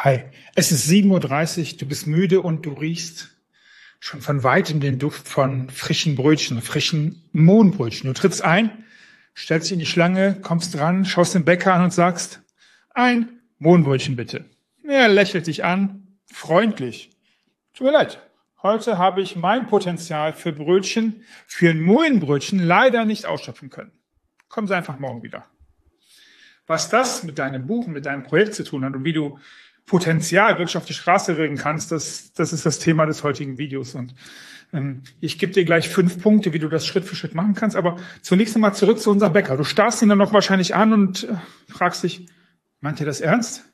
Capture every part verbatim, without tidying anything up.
Hi, es ist sieben Uhr dreißig, du bist müde und du riechst schon von weitem den Duft von frischen Brötchen, frischen Mohnbrötchen. Du trittst ein, stellst dich in die Schlange, kommst dran, schaust den Bäcker an und sagst, ein Mohnbrötchen bitte. Er lächelt dich an, freundlich. Tut mir leid, heute habe ich mein Potenzial für Brötchen, für ein Mohnbrötchen leider nicht ausschöpfen können. Kommen Sie einfach morgen wieder. Was das mit deinem Buch, mit deinem Projekt zu tun hat und wie du Potenzial wirklich auf die Straße bringen kannst, das, das ist das Thema des heutigen Videos. Und ähm, ich gebe dir gleich fünf Punkte, wie du das Schritt für Schritt machen kannst. Aber zunächst einmal zurück zu unserem Bäcker. Du starrst ihn dann noch wahrscheinlich an und äh, fragst dich, meint ihr das ernst?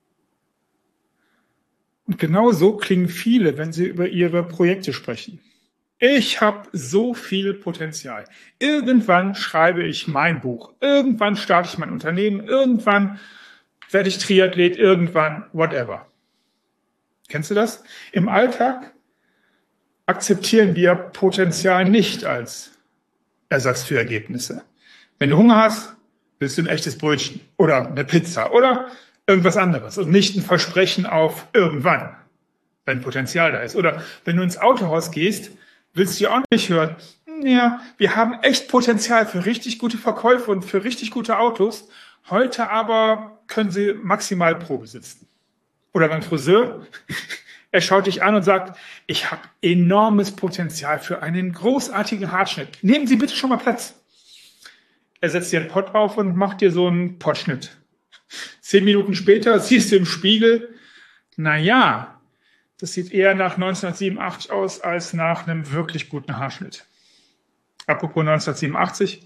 Und genau so klingen viele, wenn sie über ihre Projekte sprechen. Ich habe so viel Potenzial. Irgendwann schreibe ich mein Buch. Irgendwann starte ich mein Unternehmen. Irgendwann werde ich Triathlet. Irgendwann whatever. Kennst du das? Im Alltag akzeptieren wir Potenzial nicht als Ersatz für Ergebnisse. Wenn du Hunger hast, willst du ein echtes Brötchen oder eine Pizza oder irgendwas anderes und nicht ein Versprechen auf irgendwann, wenn Potenzial da ist. Oder wenn du ins Autohaus gehst, willst du ja auch nicht hören, ja, wir haben echt Potenzial für richtig gute Verkäufe und für richtig gute Autos. Heute aber können sie maximal Probe sitzen. Oder beim Friseur, er schaut dich an und sagt, ich habe enormes Potenzial für einen großartigen Haarschnitt. Nehmen Sie bitte schon mal Platz. Er setzt dir einen Pott auf und macht dir so einen Pottschnitt. Zehn Minuten später siehst du im Spiegel, na ja, das sieht eher nach neunzehnhundertsiebenundachtzig aus als nach einem wirklich guten Haarschnitt. Apropos neunzehnhundertsiebenundachtzig,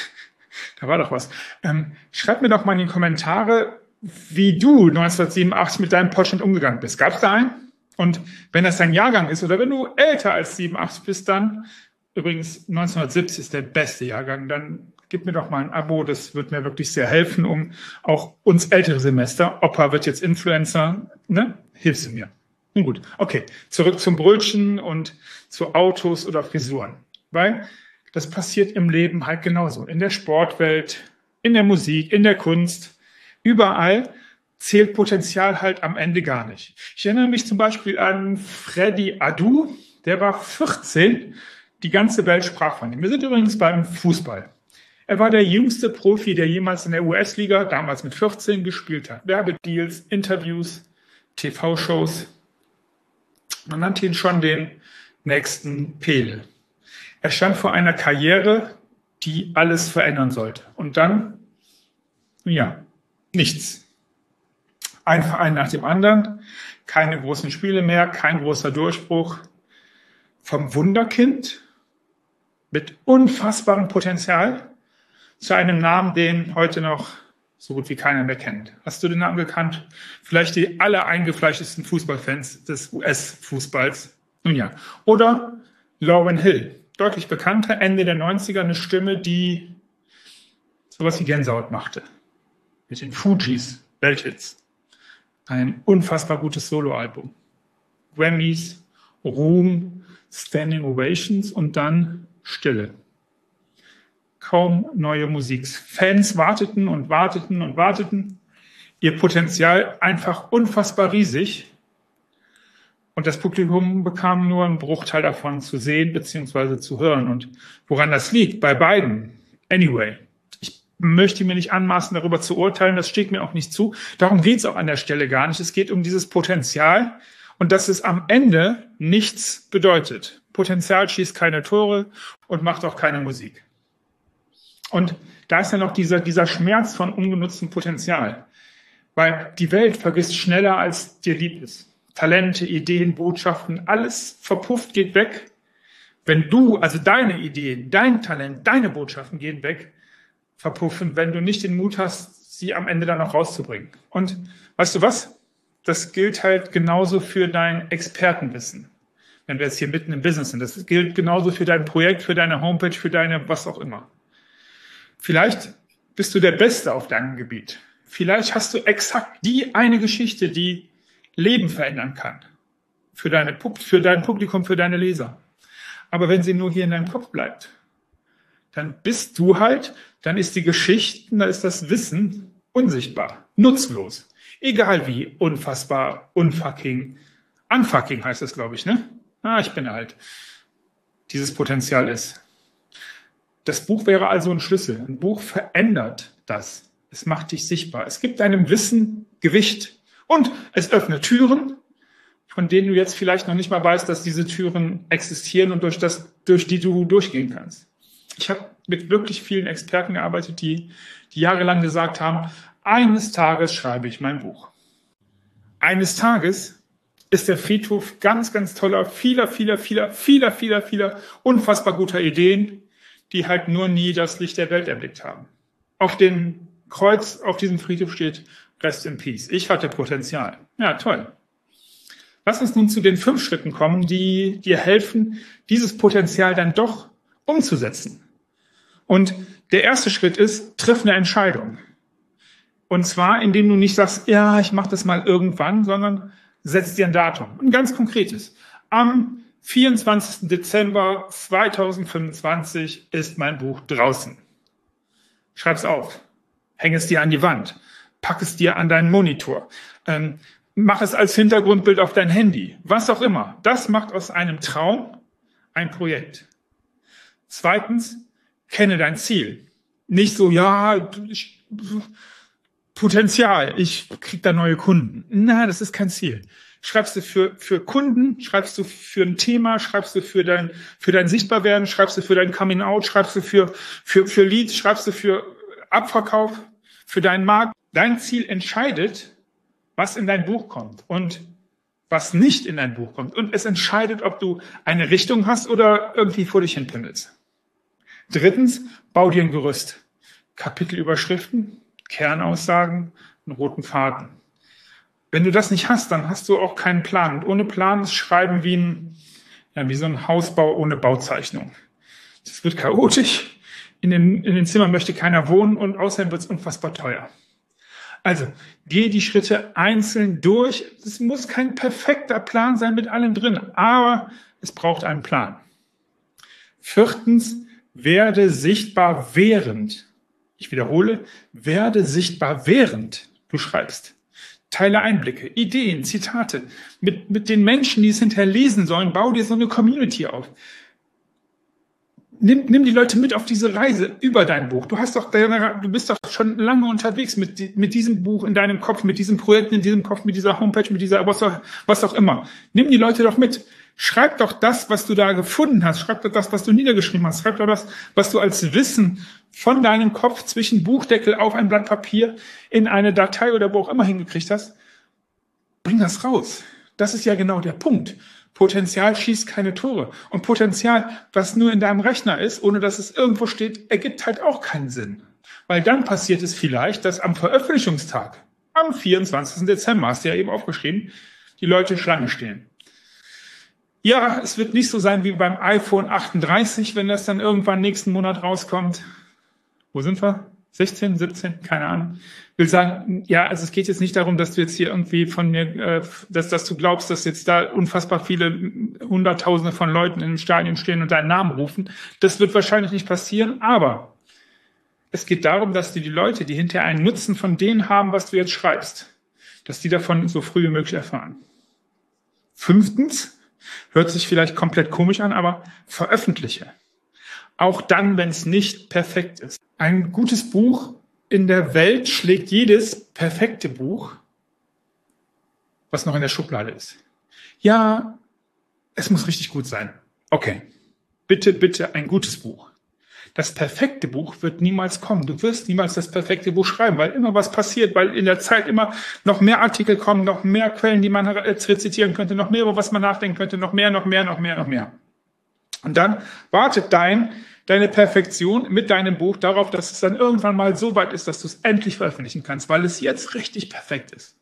da war doch was. Ähm, schreib mir doch mal in die Kommentare, wie du neunzehnhundertsiebenundachtzig mit deinem Pottschnitt umgegangen bist. Gab es da einen? Und wenn das dein Jahrgang ist oder wenn du älter als siebenundachtzig bist, dann, übrigens neunzehnhundertsiebzig ist der beste Jahrgang, dann gib mir doch mal ein Abo, das wird mir wirklich sehr helfen, um auch uns ältere Semester, Opa wird jetzt Influencer, ne? Hilfst du mir. Nun gut, okay, zurück zum Brötchen und zu Autos oder Frisuren. Weil das passiert im Leben halt genauso. In der Sportwelt, in der Musik, in der Kunst, überall zählt Potenzial halt am Ende gar nicht. Ich erinnere mich zum Beispiel an Freddy Adu, der war vierzehn, die ganze Welt sprach von ihm. Wir sind übrigens beim Fußball. Er war der jüngste Profi, der jemals in der U S-Liga, damals mit vierzehn, gespielt hat. Werbedeals, Interviews, T V-Shows. Man nannte ihn schon den nächsten Pele. Er stand vor einer Karriere, die alles verändern sollte. Und dann, ja, nichts. Ein Verein nach dem anderen, keine großen Spiele mehr, kein großer Durchbruch. Vom Wunderkind mit unfassbarem Potenzial zu einem Namen, den heute noch so gut wie keiner mehr kennt. Hast du den Namen gekannt? Vielleicht die aller eingefleischtesten Fußballfans des U S-Fußballs. Nun ja. Oder Lauryn Hill. Deutlich bekannter, Ende der neunziger, eine Stimme, die sowas wie Gänsehaut machte. Mit den Fugees, Welthits. Ein unfassbar gutes Soloalbum. Grammys, Ruhm, Standing Ovations und dann Stille. Kaum neue Musik. Fans warteten und warteten und warteten. Ihr Potenzial einfach unfassbar riesig. Und das Publikum bekam nur einen Bruchteil davon zu sehen bzw. zu hören. Und woran das liegt? Bei beiden. Anyway. Ich möchte mir nicht anmaßen, darüber zu urteilen. Das steht mir auch nicht zu. Darum geht es auch an der Stelle gar nicht. Es geht um dieses Potenzial und dass es am Ende nichts bedeutet. Potenzial schießt keine Tore und macht auch keine Musik. Und da ist ja noch dieser, dieser Schmerz von ungenutztem Potenzial. Weil die Welt vergisst schneller, als dir lieb ist. Talente, Ideen, Botschaften, alles verpufft, geht weg. Wenn du, also deine Ideen, dein Talent, deine Botschaften gehen weg, verpuffen, wenn du nicht den Mut hast, sie am Ende dann noch rauszubringen. Und weißt du was? Das gilt halt genauso für dein Expertenwissen. Wenn wir jetzt hier mitten im Business sind. Das gilt genauso für dein Projekt, für deine Homepage, für deine was auch immer. Vielleicht bist du der Beste auf deinem Gebiet. Vielleicht hast du exakt die eine Geschichte, die Leben verändern kann. Für, deine, für dein Publikum, für deine Leser. Aber wenn sie nur hier in deinem Kopf bleibt, dann bist du halt, dann ist die Geschichte, dann ist das Wissen unsichtbar, nutzlos, egal wie, unfassbar, unfucking, unfucking heißt es, glaube ich, ne? Ah, ich bin alt. Dieses Potenzial ist. Das Buch wäre also ein Schlüssel. Ein Buch verändert das. Es macht dich sichtbar. Es gibt deinem Wissen Gewicht. Und es öffnet Türen, von denen du jetzt vielleicht noch nicht mal weißt, dass diese Türen existieren und durch, das, durch die du durchgehen kannst. Ich habe mit wirklich vielen Experten gearbeitet, die, die jahrelang gesagt haben, eines Tages schreibe ich mein Buch. Eines Tages ist der Friedhof ganz, ganz toller, vieler, vieler, vieler, vieler, vieler, vieler unfassbar guter Ideen, die halt nur nie das Licht der Welt erblickt haben. Auf dem Kreuz, auf diesem Friedhof steht Rest in Peace. Ich hatte Potenzial. Ja, toll. Lass uns nun zu den fünf Schritten kommen, die dir helfen, dieses Potenzial dann doch umzusetzen. Und der erste Schritt ist, triff eine Entscheidung. Und zwar, indem du nicht sagst, ja, ich mache das mal irgendwann, sondern setz dir ein Datum. Ein ganz konkretes. Am vierundzwanzigsten Dezember zweitausendfünfundzwanzig ist mein Buch draußen. Schreib's auf. Häng es dir an die Wand. Pack es dir an deinen Monitor. Ähm, mach es als Hintergrundbild auf dein Handy. Was auch immer. Das macht aus einem Traum ein Projekt. Zweitens, kenne dein Ziel. Nicht so, ja, ich, Potenzial, ich krieg da neue Kunden. Na, das ist kein Ziel. Schreibst du für, für Kunden, schreibst du für ein Thema, schreibst du für dein, für dein Sichtbarwerden, schreibst du für dein Coming Out, schreibst du für, für, für Leads, schreibst du für Abverkauf, für deinen Markt. Dein Ziel entscheidet, was in dein Buch kommt und was nicht in dein Buch kommt. Und es entscheidet, ob du eine Richtung hast oder irgendwie vor dich hin pimmelst. Drittens, bau dir ein Gerüst. Kapitelüberschriften, Kernaussagen, einen roten Faden. Wenn du das nicht hast, dann hast du auch keinen Plan. Und ohne Plan ist Schreiben wie ein, ja, wie so ein Hausbau ohne Bauzeichnung. Das wird chaotisch. In den, in den Zimmern möchte keiner wohnen und außerdem wird es unfassbar teuer. Also, geh die Schritte einzeln durch. Es muss kein perfekter Plan sein mit allem drin, aber es braucht einen Plan. Viertens, werde sichtbar während. Ich wiederhole, werde sichtbar während du schreibst. Teile Einblicke, Ideen, Zitate. Mit, mit den Menschen, die es hinterher lesen sollen, bau dir so eine Community auf. Nimm, nimm die Leute mit auf diese Reise über dein Buch. Du hast doch, du bist doch schon lange unterwegs mit, mit diesem Buch in deinem Kopf, mit diesem Projekt in diesem Kopf, mit dieser Homepage, mit dieser, was auch, was auch immer. Nimm die Leute doch mit. Schreib doch das, was du da gefunden hast. Schreib doch das, was du niedergeschrieben hast. Schreib doch das, was du als Wissen von deinem Kopf zwischen Buchdeckel auf ein Blatt Papier in eine Datei oder wo auch immer hingekriegt hast. Bring das raus. Das ist ja genau der Punkt. Potenzial schießt keine Tore. Und Potenzial, was nur in deinem Rechner ist, ohne dass es irgendwo steht, ergibt halt auch keinen Sinn. Weil dann passiert es vielleicht, dass am Veröffentlichungstag, am vierundzwanzigsten Dezember, hast du ja eben aufgeschrieben, die Leute Schlange stehen. Ja, es wird nicht so sein wie beim iPhone achtunddreißig, wenn das dann irgendwann nächsten Monat rauskommt. Wo sind wir? sechzehn, siebzehn, keine Ahnung. Ich will sagen, ja, also es geht jetzt nicht darum, dass du jetzt hier irgendwie von mir, äh, dass, dass du glaubst, dass jetzt da unfassbar viele Hunderttausende von Leuten im Stadion stehen und deinen Namen rufen. Das wird wahrscheinlich nicht passieren, aber es geht darum, dass die, die Leute, die hinterher einen Nutzen von denen haben, was du jetzt schreibst, dass die davon so früh wie möglich erfahren. Fünftens, hört sich vielleicht komplett komisch an, aber veröffentliche. Auch dann, wenn es nicht perfekt ist. Ein gutes Buch in der Welt schlägt jedes perfekte Buch, was noch in der Schublade ist. Ja, es muss richtig gut sein. Okay, bitte, bitte ein gutes Buch. Das perfekte Buch wird niemals kommen. Du wirst niemals das perfekte Buch schreiben, weil immer was passiert, weil in der Zeit immer noch mehr Artikel kommen, noch mehr Quellen, die man rezitieren könnte, noch mehr, über was man nachdenken könnte, noch mehr, noch mehr, noch mehr, noch mehr. Und dann wartet dein, deine Perfektion mit deinem Buch darauf, dass es dann irgendwann mal so weit ist, dass du es endlich veröffentlichen kannst, weil es jetzt richtig perfekt ist.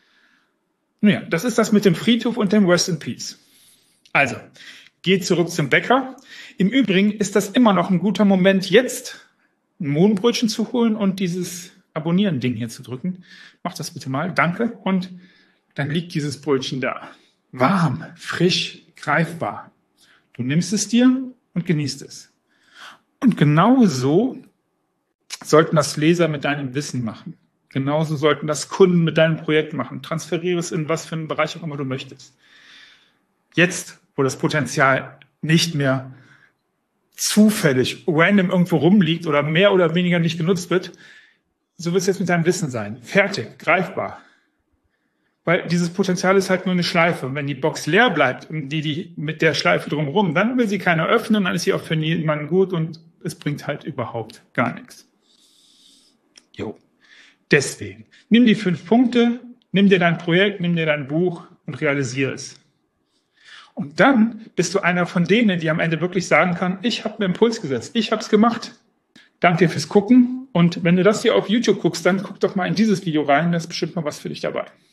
Nun ja, das ist das mit dem Friedhof und dem Rest in Peace. Also, geh zurück zum Bäcker. Im Übrigen ist das immer noch ein guter Moment, jetzt ein Mohnbrötchen zu holen und dieses Abonnieren-Ding hier zu drücken. Mach das bitte mal, danke. Und dann liegt dieses Brötchen da. Warm, frisch, greifbar. Du nimmst es dir und genießt es. Und genau so sollten das Leser mit deinem Wissen machen. Genauso sollten das Kunden mit deinem Projekt machen. Transferiere es in was für einen Bereich auch immer du möchtest. Jetzt, wo das Potenzial nicht mehr zufällig, random irgendwo rumliegt oder mehr oder weniger nicht genutzt wird, so wird es jetzt mit deinem Wissen sein. Fertig, greifbar. Weil dieses Potenzial ist halt nur eine Schleife. Und wenn die Box leer bleibt und die, die mit der Schleife drumherum, dann will sie keiner öffnen, dann ist sie auch für niemanden gut und es bringt halt überhaupt gar nichts. Jo. Deswegen, nimm die fünf Punkte, nimm dir dein Projekt, nimm dir dein Buch und realisiere es. Und dann bist du einer von denen, die am Ende wirklich sagen kann, ich habe einen Impuls gesetzt, ich habe es gemacht. Danke dir fürs Gucken und wenn du das hier auf YouTube guckst, dann guck doch mal in dieses Video rein, da ist bestimmt mal was für dich dabei.